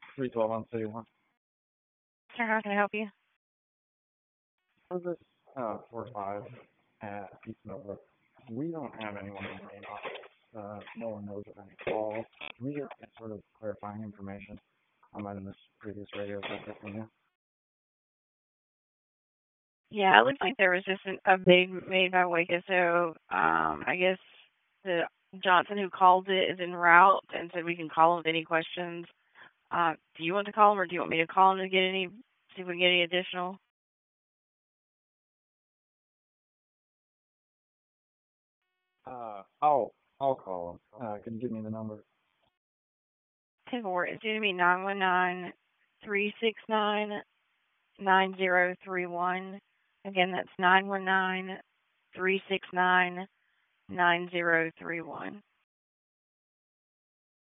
312 on City One. Sir, how can I help you? For this 4-5 at East Millbrook, we don't have anyone in the main office. No one knows of any calls. Can we get sort of clarifying information? I might have missed previous radio contact from you. Yeah, it looks like there was just an update made by Wake. So I guess the Johnson who called it is en route and said we can call him with any questions. Do you want to call him or do you want me to call him to get any, see if we can get any additional? I'll call him. Can you give me the number? 10-4, it's going to be 919-369-9031. Again, that's 919-369-9031.